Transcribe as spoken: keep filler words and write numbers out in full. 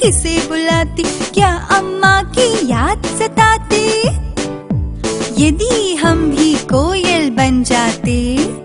किसे बुलाती, क्या अम्मा की याद सताती। यदि हम भी कोयल बन जाते